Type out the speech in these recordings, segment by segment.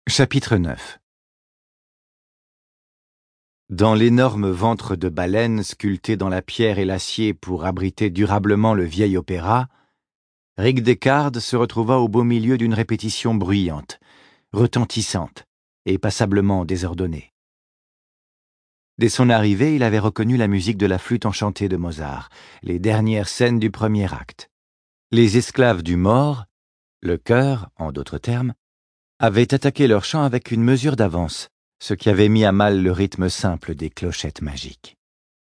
Chapitre 9. Dans l'énorme ventre de baleine sculpté dans la pierre et l'acier pour abriter durablement le vieil opéra, Ric Descartes se retrouva au beau milieu d'une répétition bruyante, retentissante et passablement désordonnée. Dès son arrivée, il avait reconnu la musique de la flûte enchantée de Mozart, les dernières scènes du premier acte. Les esclaves du mort, le chœur, en d'autres termes, avaient attaqué leur chant avec une mesure d'avance, ce qui avait mis à mal le rythme simple des clochettes magiques.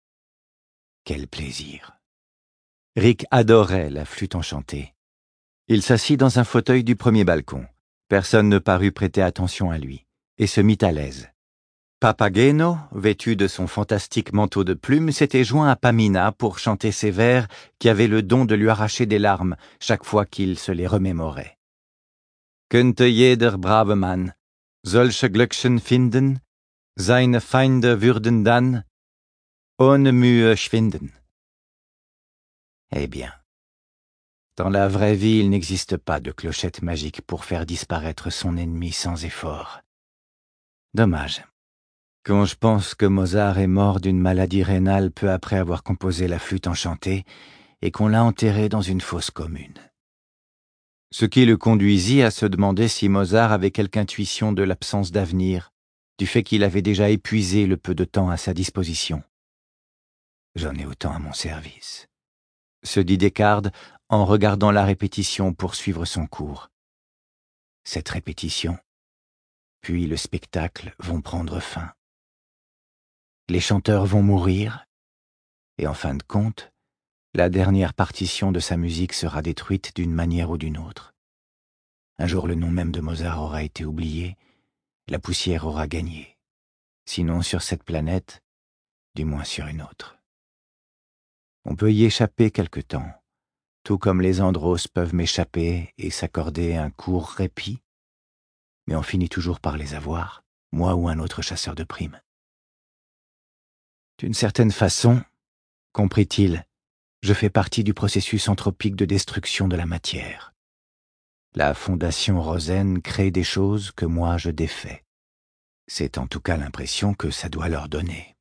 Quel plaisir! Ric adorait la flûte enchantée. Il s'assit dans un fauteuil du premier balcon. Personne ne parut prêter attention à lui, et se mit à l'aise. Papageno, vêtu de son fantastique manteau de plumes, s'était joint à Pamina pour chanter ses vers qui avaient le don de lui arracher des larmes chaque fois qu'il se les remémorait. Könnte jeder brave Mann solche Glöckchen finden, seine Feinde würden dann ohne Mühe schwinden. Eh bien, dans la vraie vie, il n'existe pas de clochette magique pour faire disparaître son ennemi sans effort. Dommage. Quand je pense que Mozart est mort d'une maladie rénale peu après avoir composé la flûte enchantée et qu'on l'a enterré dans une fosse commune. Ce qui le conduisit à se demander si Mozart avait quelque intuition de l'absence d'avenir, du fait qu'il avait déjà épuisé le peu de temps à sa disposition. J'en ai autant à mon service, se dit Descartes en regardant la répétition pour suivre son cours. Cette répétition, puis le spectacle vont prendre fin. Les chanteurs vont mourir, et en fin de compte, la dernière partition de sa musique sera détruite d'une manière ou d'une autre. Un jour le nom même de Mozart aura été oublié, la poussière aura gagné. Sinon sur cette planète, du moins sur une autre. On peut y échapper quelque temps, tout comme les andros peuvent m'échapper et s'accorder un court répit, mais on finit toujours par les avoir, moi ou un autre chasseur de primes. D'une certaine façon, comprit-il, je fais partie du processus anthropique de destruction de la matière. La fondation Rosen crée des choses que moi je défais. C'est en tout cas l'impression que ça doit leur donner.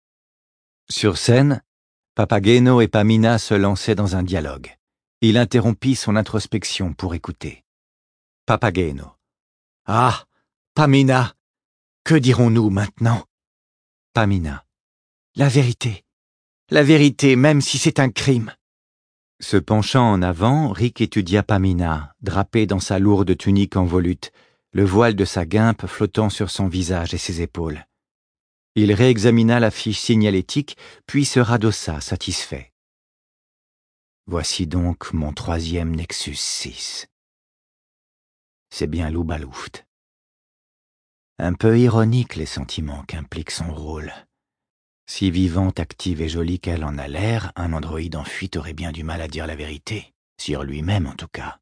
Sur scène, Papageno et Pamina se lançaient dans un dialogue. Il interrompit son introspection pour écouter. Papageno. Ah, Pamina, que dirons-nous maintenant? Pamina. La vérité, même si c'est un crime. Se penchant en avant, Ric étudia Pamina, drapée dans sa lourde tunique en volute, le voile de sa guimpe flottant sur son visage et ses épaules. Il réexamina la fiche signalétique, puis se radossa, satisfait. Voici donc mon troisième Nexus 6. C'est bien Luba Luft. Un peu ironique les sentiments qu'implique son rôle. Si vivante, active et jolie qu'elle en a l'air, un androïde en fuite aurait bien du mal à dire la vérité, sur lui-même en tout cas.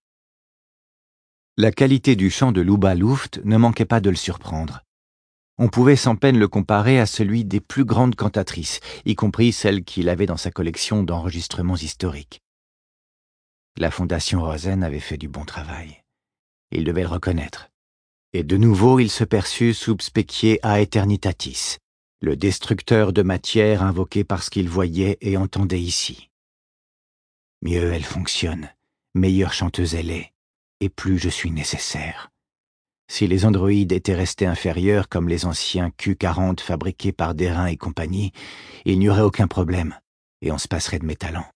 La qualité du chant de Luba Luft ne manquait pas de le surprendre. On pouvait sans peine le comparer à celui des plus grandes cantatrices, y compris celles qu'il avait dans sa collection d'enregistrements historiques. La Fondation Rosen avait fait du bon travail. Il devait le reconnaître. Et de nouveau il se perçut sub specie aeternitatis, le destructeur de matière invoqué par ce qu'il voyait et entendait ici. Mieux elle fonctionne, meilleure chanteuse elle est, et plus je suis nécessaire. Si les androïdes étaient restés inférieurs comme les anciens Q40 fabriqués par Derain et compagnie, il n'y aurait aucun problème, et on se passerait de mes talents.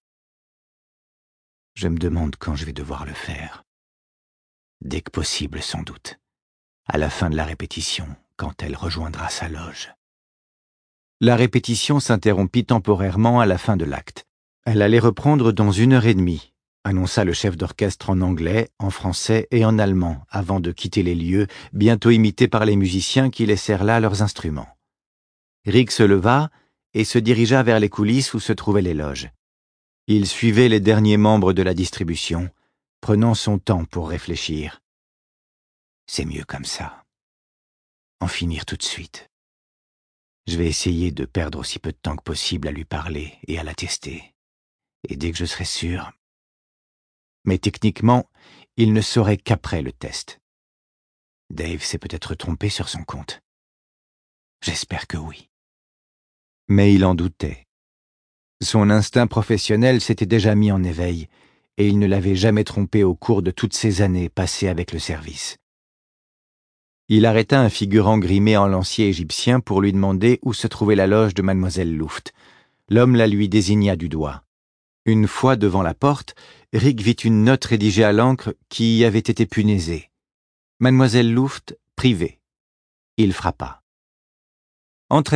Je me demande quand je vais devoir le faire. Dès que possible, sans doute. À la fin de la répétition, quand elle rejoindra sa loge. La répétition s'interrompit temporairement à la fin de l'acte. Elle allait reprendre dans 1h30, annonça le chef d'orchestre en anglais, en français et en allemand, avant de quitter les lieux, bientôt imités par les musiciens qui laissèrent là leurs instruments. Ric se leva et se dirigea vers les coulisses où se trouvaient les loges. Il suivait les derniers membres de la distribution, prenant son temps pour réfléchir. C'est mieux comme ça. En finir tout de suite. Je vais essayer de perdre aussi peu de temps que possible à lui parler et à la tester. Et dès que je serai sûr... Mais techniquement, il ne saurait qu'après le test. Dave s'est peut-être trompé sur son compte. J'espère que oui. Mais il en doutait. Son instinct professionnel s'était déjà mis en éveil, et il ne l'avait jamais trompé au cours de toutes ces années passées avec le service. Il arrêta un figurant grimé en lancier égyptien pour lui demander où se trouvait la loge de mademoiselle Luft. L'homme la lui désigna du doigt. Une fois devant la porte, Rick vit une note rédigée à l'encre qui y avait été punaisée. Mademoiselle Luft, privée. Il frappa. « Entrez !»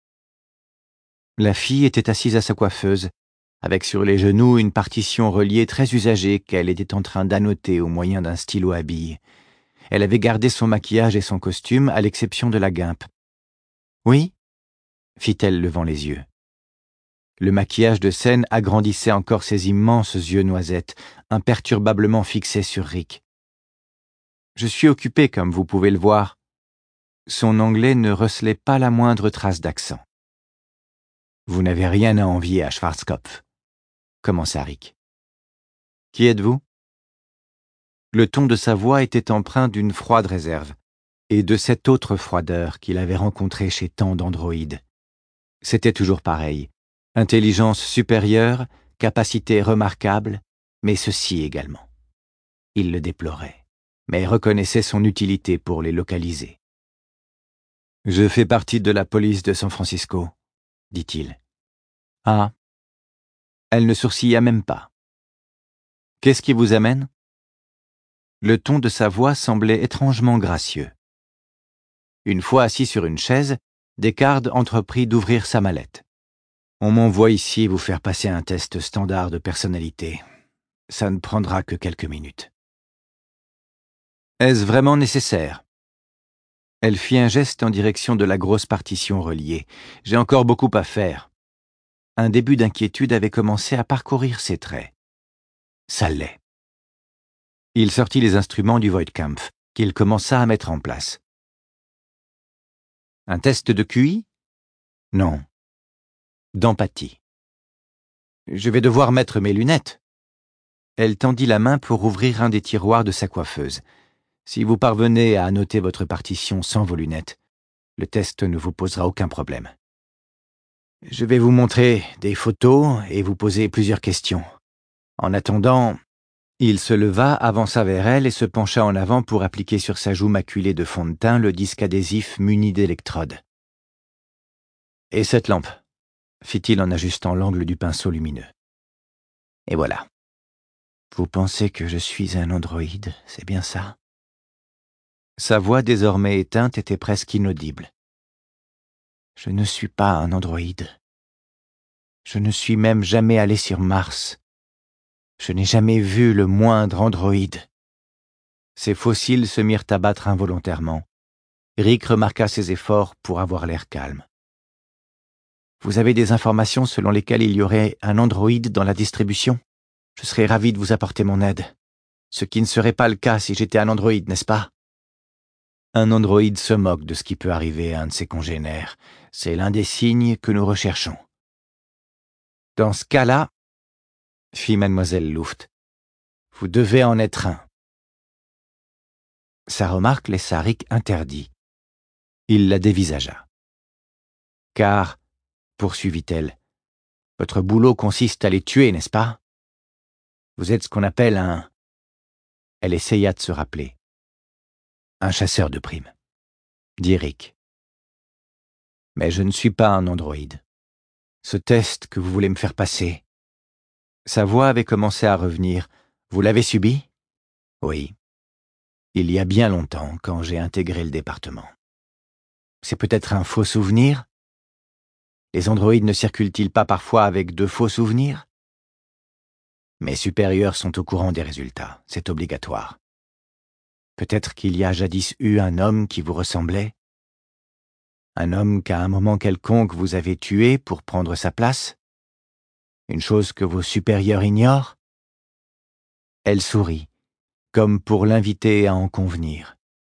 La fille était assise à sa coiffeuse, avec sur les genoux une partition reliée très usagée qu'elle était en train d'annoter au moyen d'un stylo à billes. Elle avait gardé son maquillage et son costume, à l'exception de la guimpe. « Oui ?» fit-elle levant les yeux. Le maquillage de scène agrandissait encore ses immenses yeux noisettes, imperturbablement fixés sur Rick. « Je suis occupé, comme vous pouvez le voir. » Son anglais ne recelait pas la moindre trace d'accent. « Vous n'avez rien à envier à Schwarzkopf, » commença Rick. « Qui êtes-vous » Le ton de sa voix était empreint d'une froide réserve, et de cette autre froideur qu'il avait rencontrée chez tant d'androïdes. C'était toujours pareil. Intelligence supérieure, capacité remarquable, mais ceci également. Il le déplorait, mais reconnaissait son utilité pour les localiser. « Je fais partie de la police de San Francisco, » dit-il. « Ah » Elle ne sourcilla même pas. « Qu'est-ce qui vous amène » Le ton de sa voix semblait étrangement gracieux. Une fois assis sur une chaise, Descartes entreprit d'ouvrir sa mallette. « On m'envoie ici vous faire passer un test standard de personnalité. Ça ne prendra que quelques minutes. » « Est-ce vraiment nécessaire ?» Elle fit un geste en direction de la grosse partition reliée. « J'ai encore beaucoup à faire. » Un début d'inquiétude avait commencé à parcourir ses traits. Ça l'est. Il sortit les instruments du Voigtkampf, qu'il commença à mettre en place. Un test de QI ? Non. D'empathie. Je vais devoir mettre mes lunettes. Elle tendit la main pour ouvrir un des tiroirs de sa coiffeuse. Si vous parvenez à annoter votre partition sans vos lunettes, le test ne vous posera aucun problème. Je vais vous montrer des photos et vous poser plusieurs questions. En attendant, il se leva, avança vers elle et se pencha en avant pour appliquer sur sa joue maculée de fond de teint le disque adhésif muni d'électrodes. « Et cette lampe ?» fit-il en ajustant l'angle du pinceau lumineux. « Et voilà. Vous pensez que je suis un androïde, c'est bien ça ?» Sa voix désormais éteinte était presque inaudible. « Je ne suis pas un androïde. Je ne suis même jamais allé sur Mars. Je n'ai jamais vu le moindre androïde. » Ses faux cils se mirent à battre involontairement. Rick remarqua ses efforts pour avoir l'air calme. « Vous avez des informations selon lesquelles il y aurait un androïde dans la distribution ? Je serais ravi de vous apporter mon aide. Ce qui ne serait pas le cas si j'étais un androïde, n'est-ce pas ? » Un androïde se moque de ce qui peut arriver à un de ses congénères. C'est l'un des signes que nous recherchons. « Dans ce cas-là, » fit mademoiselle Luft, « vous devez en être un. » Sa remarque laissa Rick interdit. Il la dévisagea. « Car, » poursuivit-elle, « votre boulot consiste à les tuer, n'est-ce pas ? Vous êtes ce qu'on appelle un... » Elle essaya de se rappeler. « Un chasseur de primes, » dit Rick. « Mais je ne suis pas un androïde. Ce test que vous voulez me faire passer... » Sa voix avait commencé à revenir. « Vous l'avez subi ? » ?»« Oui. Il y a bien longtemps, quand j'ai intégré le département. » »« C'est peut-être un faux souvenir ? Les androïdes ne circulent-ils pas parfois avec de faux souvenirs ? Mes supérieurs sont au courant des résultats, c'est obligatoire. Peut-être qu'il y a jadis eu un homme qui vous ressemblait ? Un homme qu'à un moment quelconque vous avez tué pour prendre sa place ? Une chose que vos supérieurs ignorent ? Elle sourit, comme pour l'inviter à en convenir.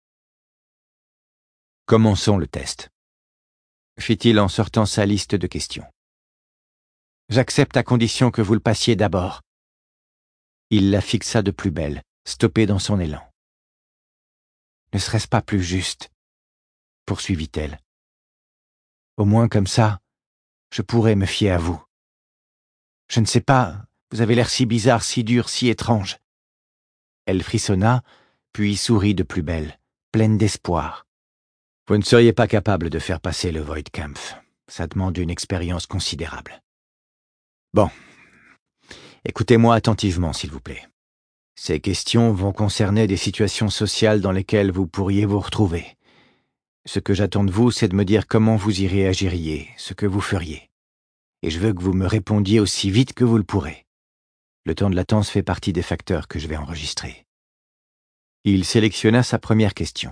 « Commençons le test, » fit-il en sortant sa liste de questions. « J'accepte à condition que vous le passiez d'abord. » Il la fixa de plus belle, stoppée dans son élan. Ne serait-ce pas plus juste? Poursuivit-elle. Au moins comme ça, je pourrais me fier à vous. Je ne sais pas, vous avez l'air si bizarre, si dur, si étrange. Elle frissonna, puis sourit de plus belle, pleine d'espoir. Vous ne seriez pas capable de faire passer le Voidkampf. Ça demande une expérience considérable. Bon. Écoutez-moi attentivement, s'il vous plaît. Ces questions vont concerner des situations sociales dans lesquelles vous pourriez vous retrouver. Ce que j'attends de vous, c'est de me dire comment vous y réagiriez, ce que vous feriez. Et je veux que vous me répondiez aussi vite que vous le pourrez. Le temps de latence fait partie des facteurs que je vais enregistrer. Il sélectionna sa première question.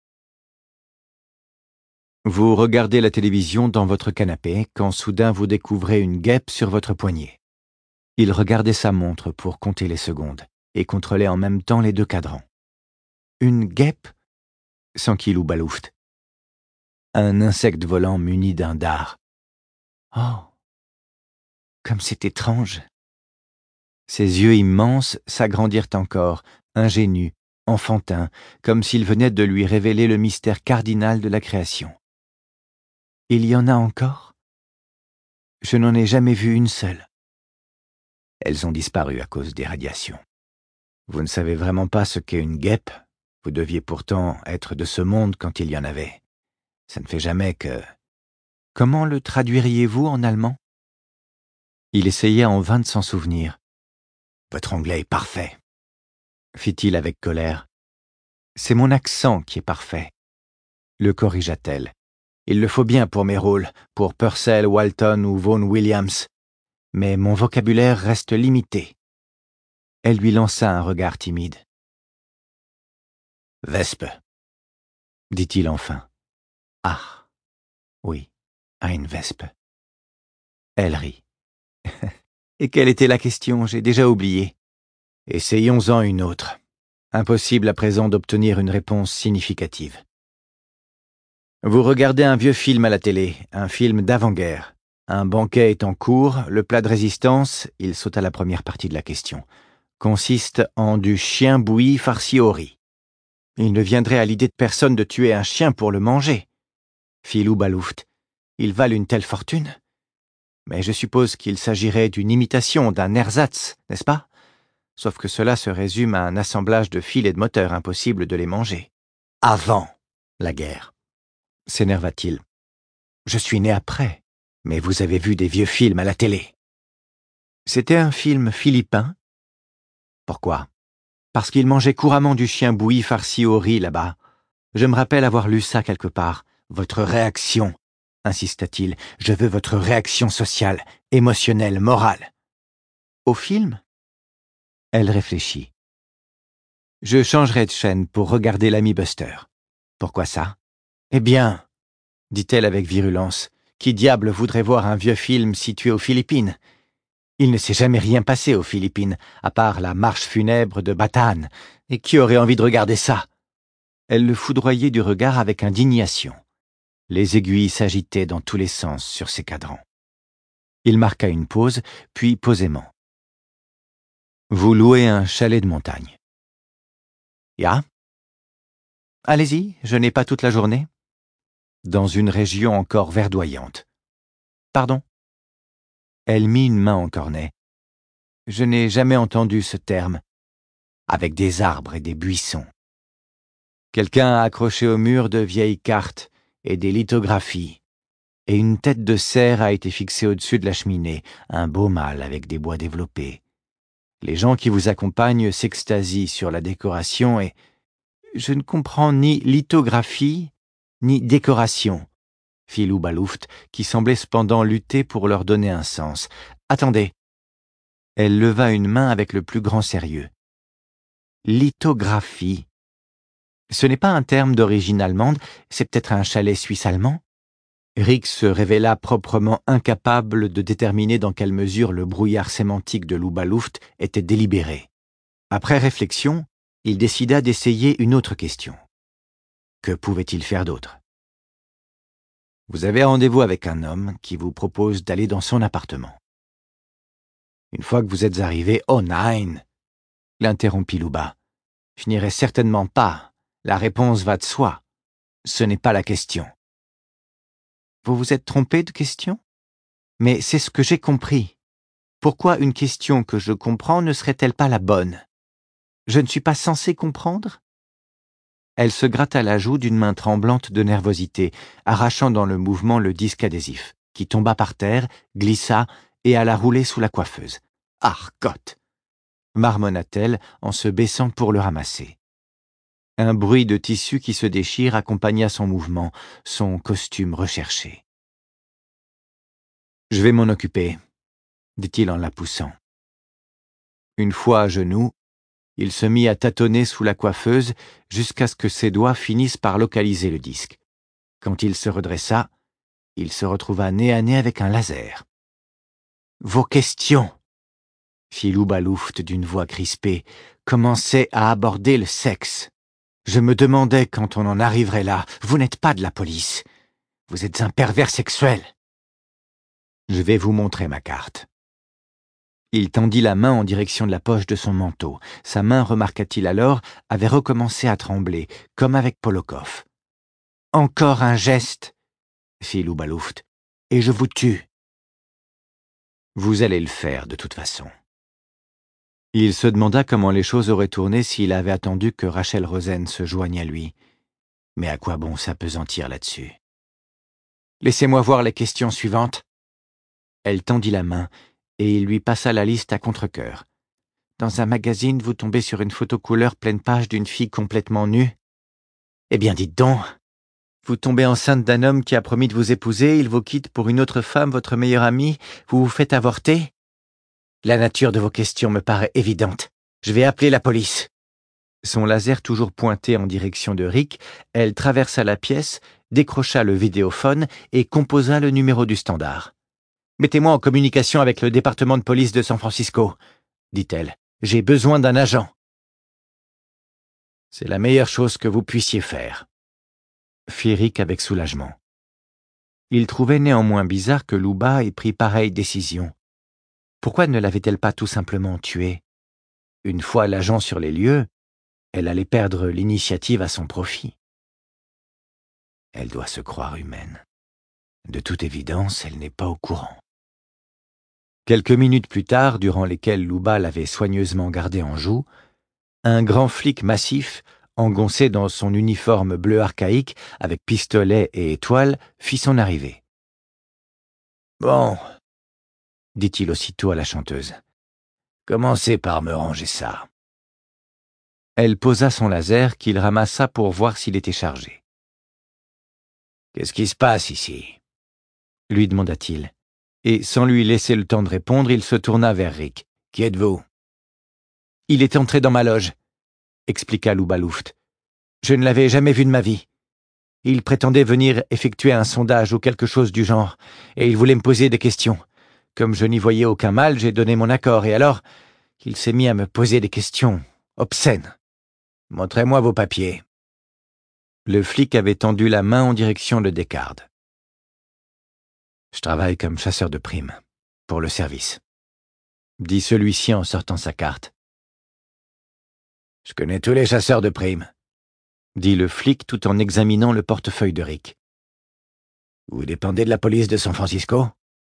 Vous regardez la télévision dans votre canapé quand soudain vous découvrez une guêpe sur votre poignet. Il regardait sa montre pour compter les secondes et contrôlait en même temps les 2 cadrans. Une guêpe? S'enquit Loup-Balouft. Un insecte volant muni d'un dard. Oh, comme c'est étrange. Ses yeux immenses s'agrandirent encore, ingénus, enfantins, comme s'ils venaient de lui révéler le mystère cardinal de la création. Il y en a encore? Je n'en ai jamais vu une seule. Elles ont disparu à cause des radiations. Vous ne savez vraiment pas ce qu'est une guêpe? Vous deviez pourtant être de ce monde quand il y en avait. Ça ne fait jamais que... Comment le traduiriez-vous en allemand? Il essayait en vain de s'en souvenir. Votre anglais est parfait, fit-il avec colère. C'est mon accent qui est parfait, le corrigea-t-elle. Il le faut bien pour mes rôles, pour Purcell, Walton ou Vaughan Williams. Mais mon vocabulaire reste limité. Elle lui lança un regard timide. Wespe, dit-il enfin. Ah, oui, une wespe. Elle rit. Et quelle était la question? J'ai déjà oublié. Essayons-en une autre. Impossible à présent d'obtenir une réponse significative. Vous regardez un vieux film à la télé, un film d'avant-guerre. Un banquet est en cours, le plat de résistance, il sauta la première partie de la question, consiste en du chien bouilli farci au riz. Il ne viendrait à l'idée de personne de tuer un chien pour le manger, fit Loup-Balouft. Ils valent une telle fortune? Mais je suppose qu'il s'agirait d'une imitation, d'un ersatz, n'est-ce pas? Sauf que cela se résume à un assemblage de fils et de moteurs, impossible de les manger. Avant la guerre, s'énerva-t-il. Je suis né après, mais vous avez vu des vieux films à la télé. C'était un film philippin? Pourquoi? Parce qu'il mangeait couramment du chien bouilli farci au riz là-bas. Je me rappelle avoir lu ça quelque part. Votre réaction, insista-t-il. Je veux votre réaction sociale, émotionnelle, morale. Au film? Elle réfléchit. Je changerai de chaîne pour regarder l'ami Buster. Pourquoi ça? Eh bien, dit-elle avec virulence, qui diable voudrait voir un vieux film situé aux Philippines? Il ne s'est jamais rien passé aux Philippines, à part la marche funèbre de Bataan. Et qui aurait envie de regarder ça? Elle le foudroyait du regard avec indignation. Les aiguilles s'agitaient dans tous les sens sur ses cadrans. Il marqua une pause, puis posément. Vous louez un chalet de montagne. Ya? Allez-y, je n'ai pas toute la journée. Dans une région encore verdoyante. Pardon? Elle mit une main en cornet. Je n'ai jamais entendu ce terme. Avec des arbres et des buissons. Quelqu'un a accroché au mur de vieilles cartes et des lithographies. Et une tête de cerf a été fixée au-dessus de la cheminée, un beau mâle avec des bois développés. Les gens qui vous accompagnent s'extasient sur la décoration et... Je ne comprends ni lithographie, ni décoration, fit Loup-Balouft, qui semblait cependant lutter pour leur donner un sens. Attendez. Elle leva une main avec le plus grand sérieux. Lithographie. Ce n'est pas un terme d'origine allemande, c'est peut-être un chalet suisse-allemand? Rick se révéla proprement incapable de déterminer dans quelle mesure le brouillard sémantique de Loup-Balouft était délibéré. Après réflexion, il décida d'essayer une autre question. Que pouvait-il faire d'autre? Vous avez rendez-vous avec un homme qui vous propose d'aller dans son appartement. Une fois que vous êtes arrivé, oh nein! L'interrompit Louba. Je n'irai certainement pas. La réponse va de soi. Ce n'est pas la question. Vous vous êtes trompé de question? Mais c'est ce que j'ai compris. Pourquoi une question que je comprends ne serait-elle pas la bonne? Je ne suis pas censé comprendre? Elle se gratta la joue d'une main tremblante de nervosité, arrachant dans le mouvement le disque adhésif, qui tomba par terre, glissa et alla rouler sous la coiffeuse. « Arcotte !» marmonna-t-elle en se baissant pour le ramasser. Un bruit de tissu qui se déchire accompagna son mouvement, son costume recherché. « Je vais m'en occuper », dit-il en la poussant. Une fois à genoux, il se mit à tâtonner sous la coiffeuse jusqu'à ce que ses doigts finissent par localiser le disque. Quand il se redressa, il se retrouva nez à nez avec un laser. « Vos questions !» fit Louba-Louft d'une voix crispée, commençaient à aborder le sexe. Je me demandais quand on en arriverait là. Vous n'êtes pas de la police. Vous êtes un pervers sexuel. Je vais vous montrer ma carte. Il tendit la main en direction de la poche de son manteau. Sa main, remarqua-t-il alors, avait recommencé à trembler, comme avec Polokov. « Encore un geste !» fit Louba-Louft, « et je vous tue. » Vous allez le faire, de toute façon. Il se demanda comment les choses auraient tourné s'il avait attendu que Rachel Rosen se joigne à lui. Mais à quoi bon s'appesantir là-dessus? Laissez-moi voir les questions suivantes. Elle tendit la main, et il lui passa la liste à contre-cœur. Dans un magazine, vous tombez sur une photo couleur pleine page d'une fille complètement nue. Eh bien, dites donc. Vous tombez enceinte d'un homme qui a promis de vous épouser, il vous quitte pour une autre femme, votre meilleure amie, vous vous faites avorter? La nature de vos questions me paraît évidente. Je vais appeler la police. Son laser toujours pointé en direction de Rick, elle traversa la pièce, décrocha le vidéophone et composa le numéro du standard. « Mettez-moi en communication avec le département de police de San Francisco, » dit-elle. « J'ai besoin d'un agent. » C'est la meilleure chose que vous puissiez faire, fit Rick avec soulagement. Il trouvait néanmoins bizarre que Louba ait pris pareille décision. Pourquoi ne l'avait-elle pas tout simplement tué? Une fois l'agent sur les lieux, elle allait perdre l'initiative à son profit. Elle doit se croire humaine. De toute évidence, elle n'est pas au courant. Quelques minutes plus tard, durant lesquelles Louba l'avait soigneusement gardé en joue, un grand flic massif, engoncé dans son uniforme bleu archaïque, avec pistolet et étoile, fit son arrivée. « Bon, » dit-il aussitôt à la chanteuse, « commencez par me ranger ça. » Elle posa son laser qu'il ramassa pour voir s'il était chargé. « Qu'est-ce qui se passe ici ?» lui demanda-t-il, et sans lui laisser le temps de répondre, il se tourna vers Rick. « Qui êtes-vous » ? « Il est entré dans ma loge, » expliqua Louba-Louft. « Je ne l'avais jamais vu de ma vie. Il prétendait venir effectuer un sondage ou quelque chose du genre, et il voulait me poser des questions. Comme je n'y voyais aucun mal, j'ai donné mon accord, et alors, il s'est mis à me poser des questions obscènes. Montrez-moi vos papiers. » Le flic avait tendu la main en direction de Descartes. « Je travaille comme chasseur de primes, pour le service, » dit celui-ci en sortant sa carte. « Je connais tous les chasseurs de primes, » dit le flic tout en examinant le portefeuille de Rick. « Vous dépendez de la police de San Francisco ?»«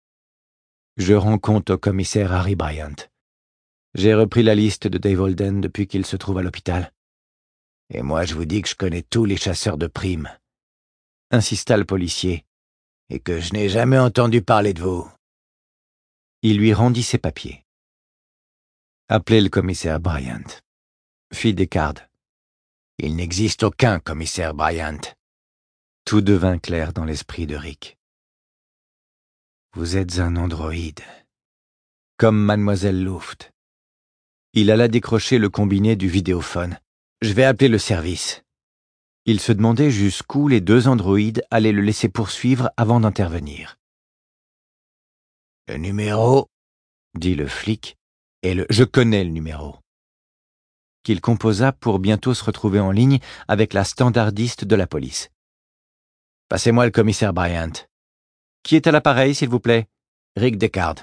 Je rends compte au commissaire Harry Bryant. J'ai repris la liste de Dave Holden depuis qu'il se trouve à l'hôpital. »« Et moi je vous dis que je connais tous les chasseurs de primes, » insista le policier, « et que je n'ai jamais entendu parler de vous. » Il lui rendit ses papiers. « Appelez le commissaire Bryant, » fit Descartes. « Il n'existe aucun commissaire Bryant. » Tout devint clair dans l'esprit de Rick. « Vous êtes un androïde, comme Mademoiselle Louft. » Il alla décrocher le combiné du vidéophone. « Je vais appeler le service. » Il se demandait jusqu'où les deux androïdes allaient le laisser poursuivre avant d'intervenir. « Le numéro, » dit le flic, et « Je connais le numéro. » Qu'il composa pour bientôt se retrouver en ligne avec la standardiste de la police. « Passez-moi le commissaire Bryant. »« Qui est à l'appareil, s'il vous plaît ?»« Rick Descartes. »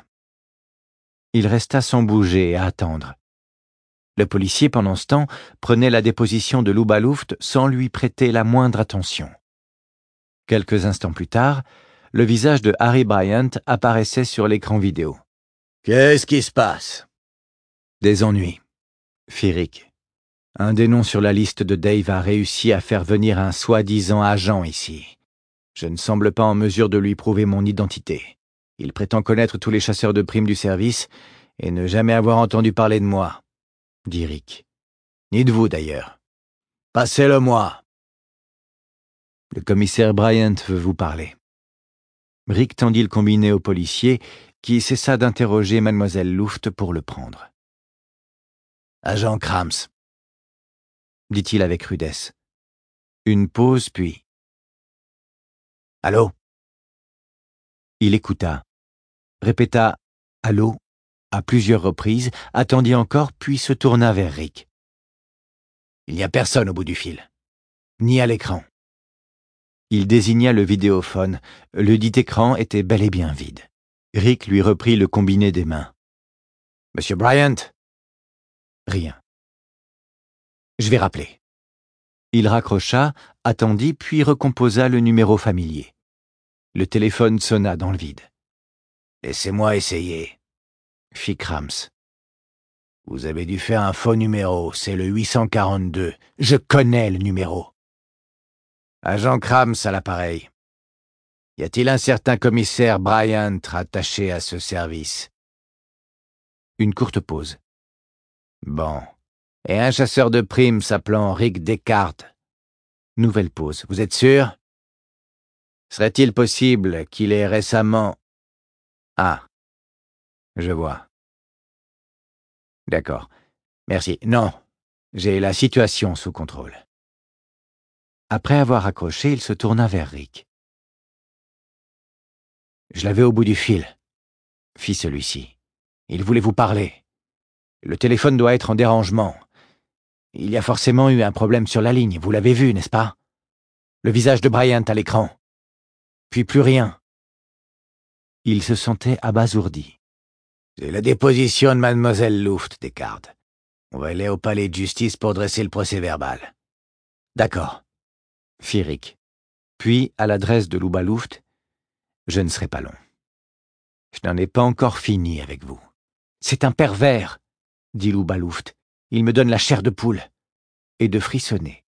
Il resta sans bouger et à attendre. Le policier, pendant ce temps, prenait la déposition de Luba Luft sans lui prêter la moindre attention. Quelques instants plus tard, le visage de Harry Bryant apparaissait sur l'écran vidéo. « Qu'est-ce qui se passe ?»« Des ennuis, » fit Rick. « Un des noms sur la liste de Dave a réussi à faire venir un soi-disant agent ici. Je ne semble pas en mesure de lui prouver mon identité. Il prétend connaître tous les chasseurs de primes du service et ne jamais avoir entendu parler de moi, » dit Rick. « Ni de vous, d'ailleurs. Passez-le-moi. » « Le commissaire Bryant veut vous parler. » Rick tendit le combiné au policier, qui cessa d'interroger mademoiselle Luft pour le prendre. « Agent Krams, » dit-il avec rudesse. Une pause, puis... « Allô ?» Il écouta, répéta « Allô ?» à plusieurs reprises, attendit encore, puis se tourna vers Rick. « Il n'y a personne au bout du fil, ni à l'écran. » Il désigna le vidéophone. Le dit écran était bel et bien vide. Rick lui reprit le combiné des mains. « Monsieur Bryant ?» Rien. « Je vais rappeler. » Il raccrocha, attendit, puis recomposa le numéro familier. Le téléphone sonna dans le vide. « Laissez-moi essayer, » fit Krams. « Vous avez dû faire un faux numéro, c'est le 842. Je connais le numéro. » Agent Krams à l'appareil. Y a-t-il un certain commissaire Bryant rattaché à ce service? Une courte pause. Bon. Et un chasseur de primes s'appelant Rick Descartes. Nouvelle pause. Vous êtes sûr? Serait-il possible qu'il ait récemment... Ah. Je vois. D'accord. Merci. Non. J'ai la situation sous contrôle. Après avoir raccroché, il se tourna vers Rick. « Je l'avais au bout du fil, » fit celui-ci. « Il voulait vous parler. Le téléphone doit être en dérangement. Il y a forcément eu un problème sur la ligne, vous l'avez vu, n'est-ce pas? Le visage de Bryant à l'écran. Puis plus rien. » Il se sentait abasourdi. « C'est la déposition de mademoiselle Luft, Descartes. On va aller au palais de justice pour dresser le procès-verbal. »« D'accord, » fit Rick. Puis, à l'adresse de Luba Luft, « Je ne serai pas long. Je n'en ai pas encore fini avec vous. »« C'est un pervers, » dit Luba Luft. « Il me donne la chair de poule. » Et de frissonner.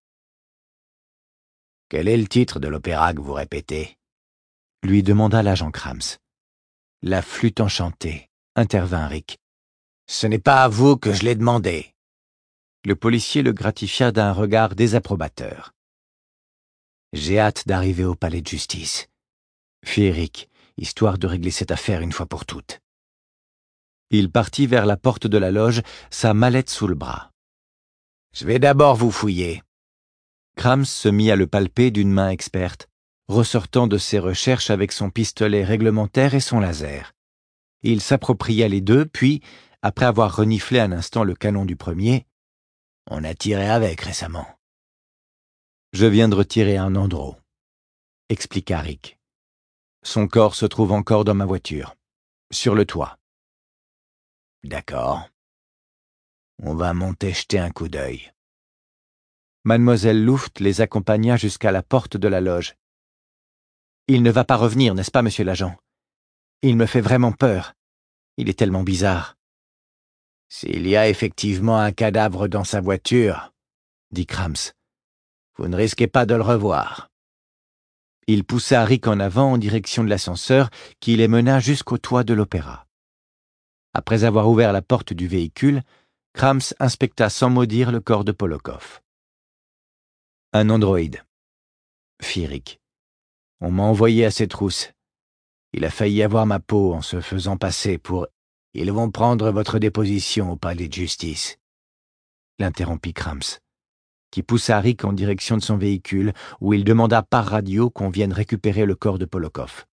« Quel est le titre de l'opéra que vous répétez ?» lui demanda l'agent Krams. « La flûte enchantée, » intervint Rick. « Ce n'est pas à vous que je l'ai demandé. » Le policier le gratifia d'un regard désapprobateur. « J'ai hâte d'arriver au palais de justice, » fit Rick, histoire de régler cette affaire une fois pour toutes. Il partit vers la porte de la loge, sa mallette sous le bras. « Je vais d'abord vous fouiller. » Krams se mit à le palper d'une main experte, ressortant de ses recherches avec son pistolet réglementaire et son laser. Il s'appropria les deux, puis, après avoir reniflé un instant le canon du premier, « On a tiré avec récemment. »« Je viens de retirer un Andro, » expliqua Rick. « Son corps se trouve encore dans ma voiture, sur le toit. »« D'accord. On va monter jeter un coup d'œil. » Mademoiselle Luft les accompagna jusqu'à la porte de la loge. « Il ne va pas revenir, n'est-ce pas, monsieur l'agent? Il me fait vraiment peur. Il est tellement bizarre. »« S'il y a effectivement un cadavre dans sa voiture, » dit Krams, « vous ne risquez pas de le revoir. » Il poussa Rick en avant en direction de l'ascenseur qui les mena jusqu'au toit de l'opéra. Après avoir ouvert la porte du véhicule, Krams inspecta sans mot dire le corps de Polokov. « Un androïde, » fit Rick. « On m'a envoyé à ses trousses. Il a failli avoir ma peau en se faisant passer pour... Ils vont prendre votre déposition au palais de justice, » l'interrompit Krams, qui poussa Rick en direction de son véhicule, où il demanda par radio qu'on vienne récupérer le corps de Polokov.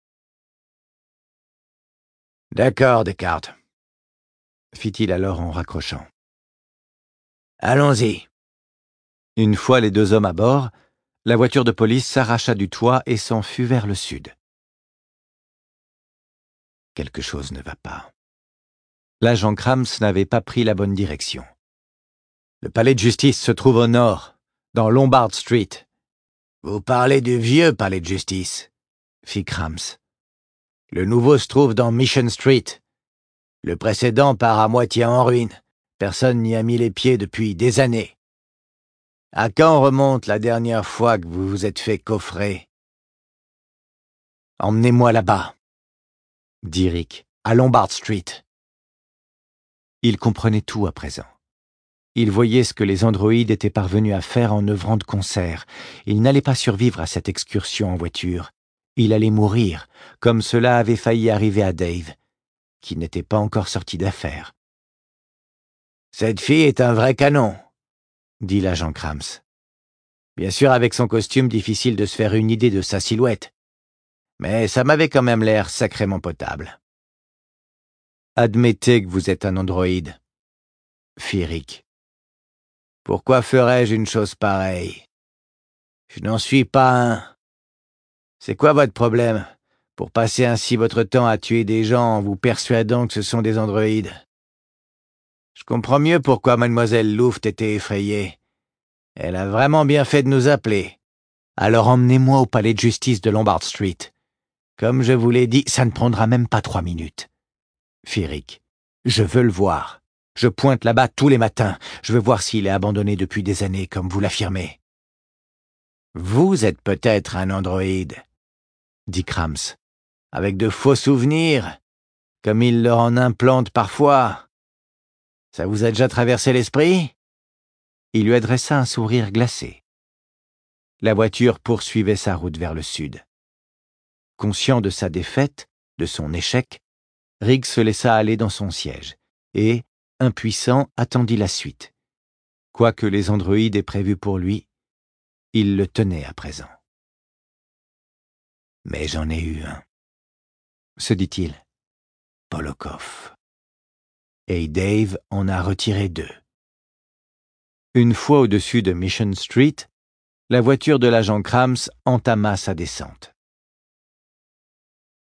« D'accord, Descartes, » fit-il alors en raccrochant. « Allons-y. » Une fois les deux hommes à bord, la voiture de police s'arracha du toit et s'en fut vers le sud. Quelque chose ne va pas. L'agent Krams n'avait pas pris la bonne direction. Le palais de justice se trouve au nord, dans Lombard Street. Vous parlez du vieux palais de justice, fit Krams. Le nouveau se trouve dans Mission Street. Le précédent part à moitié en ruine. Personne n'y a mis les pieds depuis des années. À quand remonte la dernière fois que vous vous êtes fait coffrer? Emmenez-moi là-bas, dit Rick, à Lombard Street. Il comprenait tout à présent. Il voyait ce que les androïdes étaient parvenus à faire en œuvrant de concert. Il n'allait pas survivre à cette excursion en voiture. Il allait mourir, comme cela avait failli arriver à Dave, qui n'était pas encore sorti d'affaire. « Cette fille est un vrai canon, » dit l'agent Krams. Bien sûr, avec son costume, difficile de se faire une idée de sa silhouette. Mais ça m'avait quand même l'air sacrément potable. « Admettez que vous êtes un androïde, » fit Rick. « Pourquoi ferais-je une chose pareille? Je n'en suis pas un. C'est quoi votre problème, pour passer ainsi votre temps à tuer des gens en vous persuadant que ce sont des androïdes? Je comprends mieux pourquoi mademoiselle Luft était effrayée. Elle a vraiment bien fait de nous appeler. Alors emmenez-moi au palais de justice de Lombard Street. Comme je vous l'ai dit, ça ne prendra même pas 3 minutes. » fit Rick. « Je veux le voir. Je pointe là-bas tous les matins. Je veux voir s'il est abandonné depuis des années, comme vous l'affirmez. »« Vous êtes peut-être un androïde, » dit Krams, « avec de faux souvenirs, comme il leur en implante parfois. Ça vous a déjà traversé l'esprit? » Il lui adressa un sourire glacé. La voiture poursuivait sa route vers le sud. Conscient de sa défaite, de son échec, Rick se laissa aller dans son siège et, impuissant, attendit la suite. Quoi que les androïdes aient prévu pour lui, il le tenait à présent. « Mais j'en ai eu un, » se dit-il. « Polokov. Et Dave en a retiré 2. » Une fois au-dessus de Mission Street, la voiture de l'agent Krams entama sa descente.